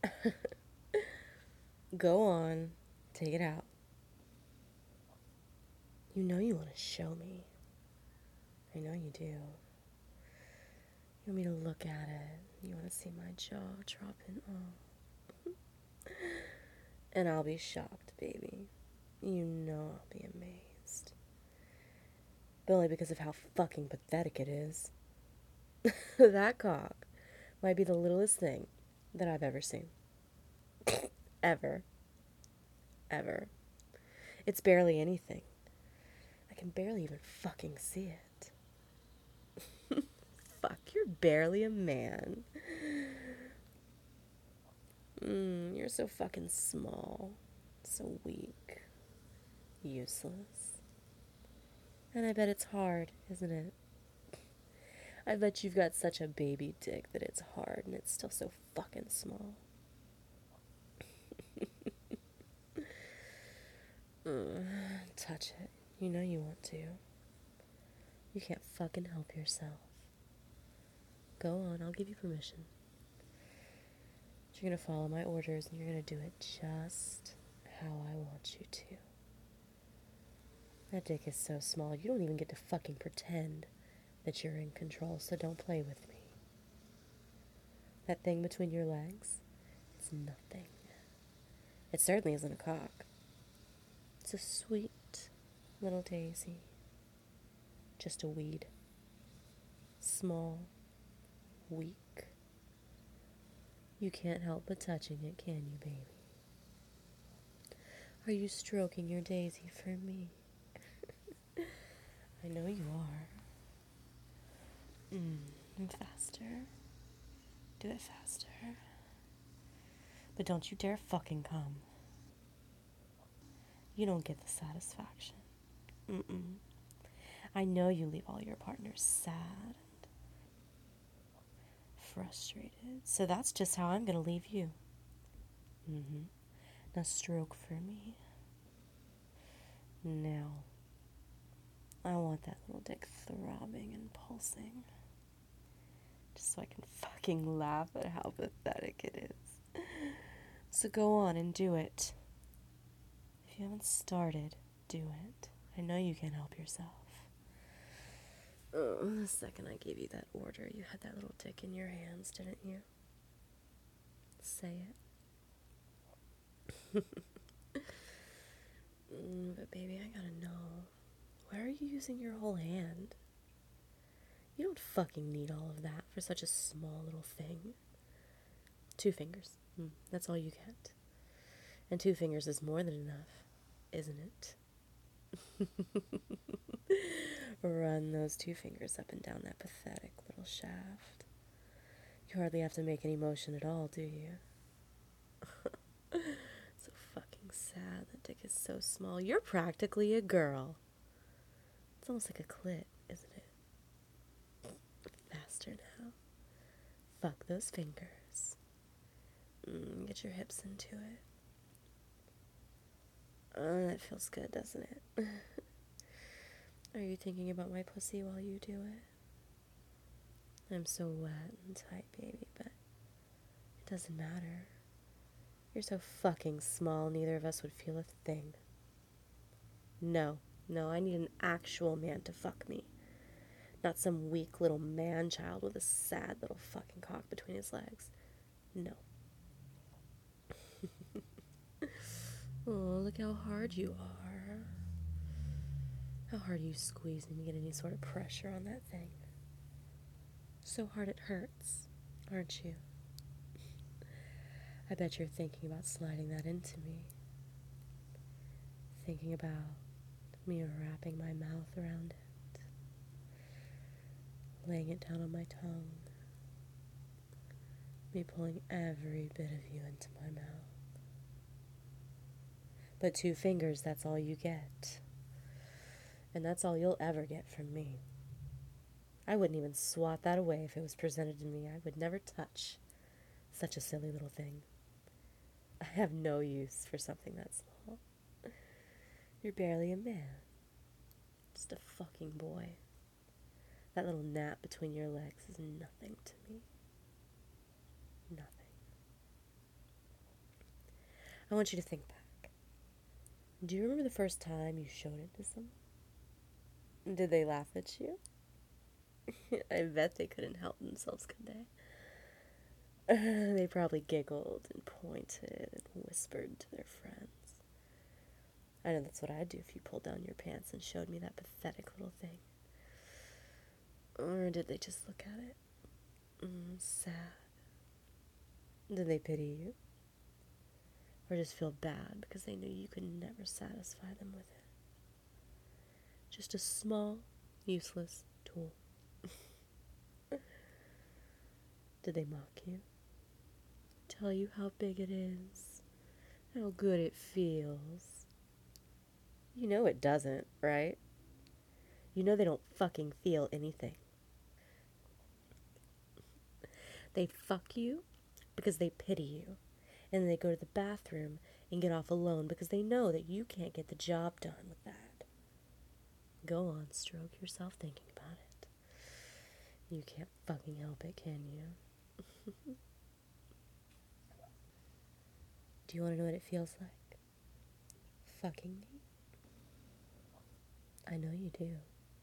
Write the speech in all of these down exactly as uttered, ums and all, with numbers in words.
Go on, take it out. You know you want to show me. I know you do. You want me to look at it. You want to see my jaw dropping off. And I'll be shocked, baby. You know I'll be amazed. But only because of how fucking pathetic it is. That cock might be the littlest thing that I've ever seen. Ever. Ever. It's barely anything. I can barely even fucking see it. Fuck, you're barely a man. Mm, you're so fucking small. So weak. Useless. And I bet it's hard, isn't it? I bet you've got such a baby dick that it's hard and it's still so fucking small. Mm, touch it. You know you want to. You can't fucking help yourself. Go on, I'll give you permission. You're gonna follow my orders and you're gonna do it just how I want you to. That dick is so small, you don't even get to fucking pretend that you're in control, so don't play with me. That thing between your legs, it's nothing. It certainly isn't a cock. It's a sweet little daisy. Just a weed. Small, weak. You can't help but touching it, can you, baby? Are you stroking your daisy for me? I know you are. Mm, faster. Do it faster. But don't you dare fucking come. You don't get the satisfaction. Mm-mm. I know you leave all your partners sad and frustrated. So that's just how I'm gonna leave you. Mm-hmm. Now stroke for me. Now. I want that little dick throbbing and pulsing. Just so I can fucking laugh at how pathetic it is. So go on and do it. If you haven't started, do it. I know you can't help yourself. Oh, the second I gave you that order, you had that little dick in your hands, didn't you? Say it. mm, but baby, I gotta know. Why are you using your whole hand? You don't fucking need all of that for such a small little thing. Two fingers. Mm, that's all you get. And two fingers is more than enough, isn't it? Run those two fingers up and down that pathetic little shaft. You hardly have to make any motion at all, do you? So fucking sad. That dick is so small. You're practically a girl. It's almost like a clit, isn't it? Faster now. Fuck those fingers. Mm, get your hips into it. Oh, that feels good, doesn't it? Are you thinking about my pussy while you do it? I'm so wet and tight, baby, but it doesn't matter. You're so fucking small, neither of us would feel a thing. No, no, I need an actual man to fuck me. Not some weak little man-child with a sad little fucking cock between his legs. No. Oh, look how hard you are. How hard are you squeezing to get any sort of pressure on that thing? So hard it hurts, aren't you? I bet you're thinking about sliding that into me. Thinking about me wrapping my mouth around it. Laying it down on my tongue. Me pulling every bit of you into my mouth. But two fingers, that's all you get. And that's all you'll ever get from me. I wouldn't even swat that away if it was presented to me. I would never touch such a silly little thing. I have no use for something that small. You're barely a man. Just a fucking boy. That little gnat between your legs is nothing to me. Nothing. I want you to think back. Do you remember the first time you showed it to someone? Did they laugh at you? I bet they couldn't help themselves, could they? They probably giggled and pointed and whispered to their friends. I know that's what I'd do if you pulled down your pants and showed me that pathetic little thing. Or did they just look at it? Mm, sad. Did they pity you? Or just feel bad because they knew you could never satisfy them with it? Just a small, useless tool. Did they mock you? Tell you how big it is? How good it feels? You know it doesn't, right? You know they don't fucking feel anything. They fuck you because they pity you. And they go to the bathroom and get off alone because they know that you can't get the job done with that. Go on, stroke yourself thinking about it. You can't fucking help it, can you? Do you want to know what it feels like? Fucking me? I know you do.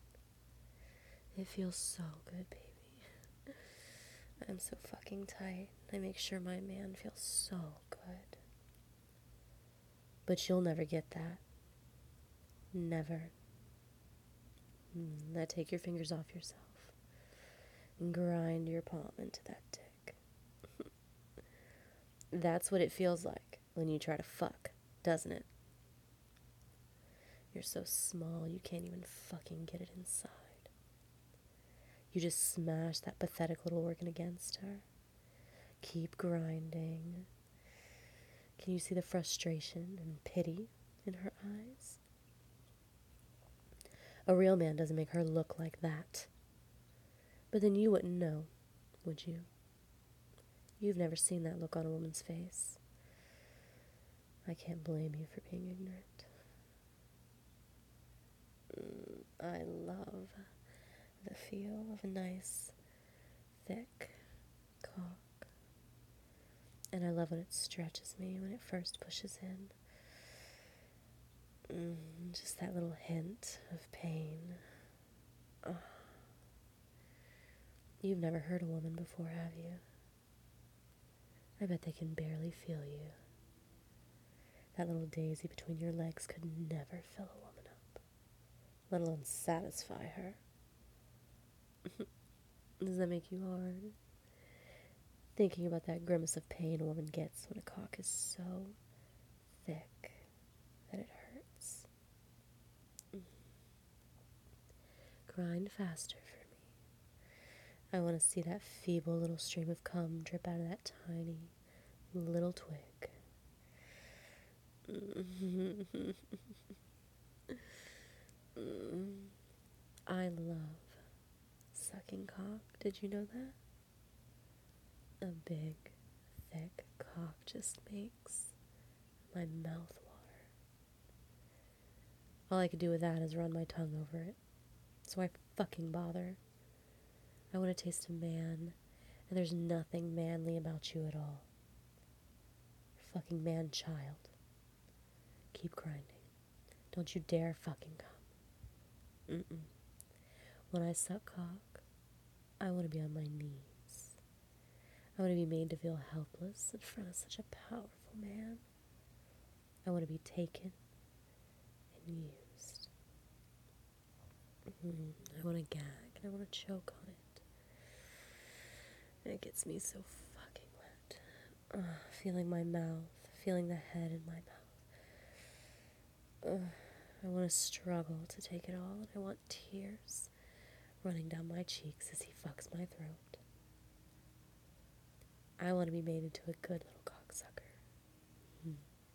It feels so good, baby. I'm so fucking tight. I make sure my man feels so good. But you'll never get that. Never. Mm, now take your fingers off yourself and grind your palm into that dick. That's what it feels like when you try to fuck, doesn't it? You're so small you can't even fucking get it inside. You just smash that pathetic little organ against her. Keep grinding. Can you see the frustration and pity in her eyes? A real man doesn't make her look like that. But then you wouldn't know, would you? You've never seen that look on a woman's face. I can't blame you for being ignorant. Mm, I love the feel of a nice, thick cock. And I love when it stretches me when it first pushes in. Mm, just that little hint of pain. Oh. You've never hurt a woman before, have you? I bet they can barely feel you. That little daisy between your legs could never fill a woman up, let alone satisfy her. Does that make you hard? Thinking about that grimace of pain a woman gets when a cock is so thick that it hurts. Mm. Grind faster for me. I want to see that feeble little stream of cum drip out of that tiny little twig. Mm. I love sucking cock. Did you know that? A big, thick cock just makes my mouth water. All I could do with that is run my tongue over it. So I fucking bother. I want to taste a man, and there's nothing manly about you at all. Fucking man-child. Keep grinding. Don't you dare fucking come. Mm-mm. When I suck cock, I want to be on my knees. I want to be made to feel helpless in front of such a powerful man. I want to be taken and used. Mm, I want to gag and I want to choke on it. And it gets me so fucking wet. Uh, feeling my mouth, feeling the head in my mouth. Uh, I want to struggle to take it all, and I want tears running down my cheeks as he fucks my throat. I want to be made into a good little cocksucker. Hmm.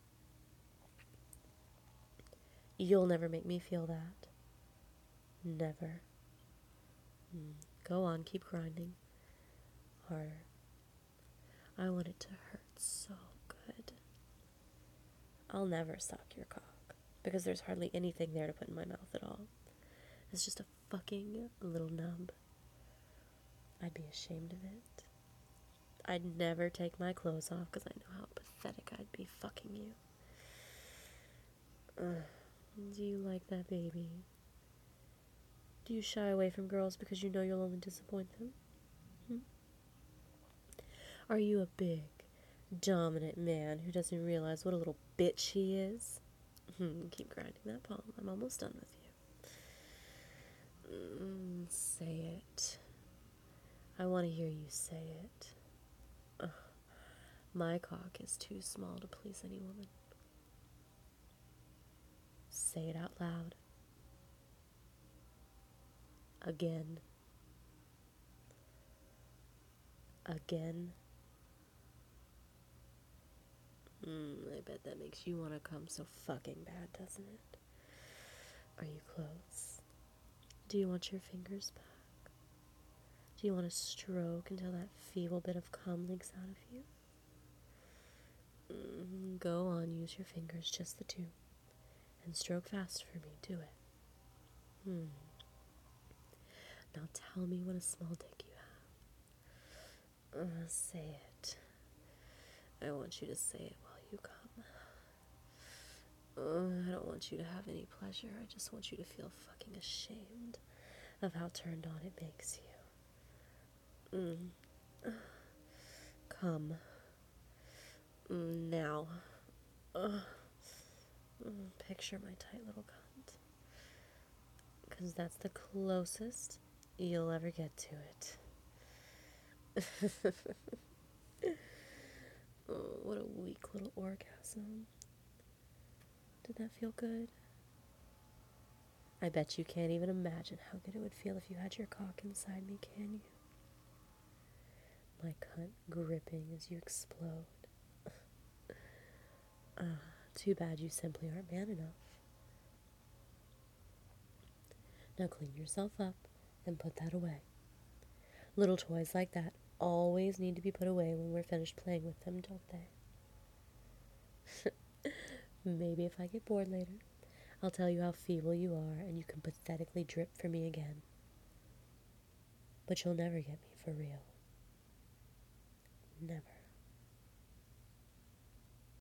You'll never make me feel that. Never. Hmm. Go on, keep grinding. Harder. I want it to hurt so good. I'll never suck your cock, because there's hardly anything there to put in my mouth at all. It's just a fucking little nub. I'd be ashamed of it. I'd never take my clothes off because I know how pathetic I'd be fucking you. Ugh. Do you like that baby? Do you shy away from girls because you know you'll only disappoint them? Hmm? Are you a big, dominant man who doesn't realize what a little bitch he is? Hmm, keep grinding that palm. I'm almost done with you. Mm, say it. I want to hear you say it. Ugh. My cock is too small to please any woman. Say it out loud. Again. Again. Mm, I bet that makes you want to come so fucking bad, doesn't it? Are you close? Do you want your fingers back? Do you want to stroke until that feeble bit of cum leaks out of you? Mm, go on, use your fingers, just the two. And stroke fast for me, do it. Hmm. Now tell me what a small dick you have. Uh, say it. I want you to say it while you come. Uh, I don't want you to have any pleasure. I just want you to feel fucking ashamed of how turned on it makes you. Mm. Uh, come. Mm, now. Uh, mm, picture my tight little cunt. Because that's the closest you'll ever get to it. Oh, what a weak little orgasm. Did that feel good? I bet you can't even imagine how good it would feel if you had your cock inside me, can you? My cunt gripping as you explode. Ah, too bad you simply aren't man enough. Now clean yourself up and put that away. Little toys like that always need to be put away when we're finished playing with them, don't they? Maybe if I get bored later, I'll tell you how feeble you are and you can pathetically drip for me again. But you'll never get me for real. Never.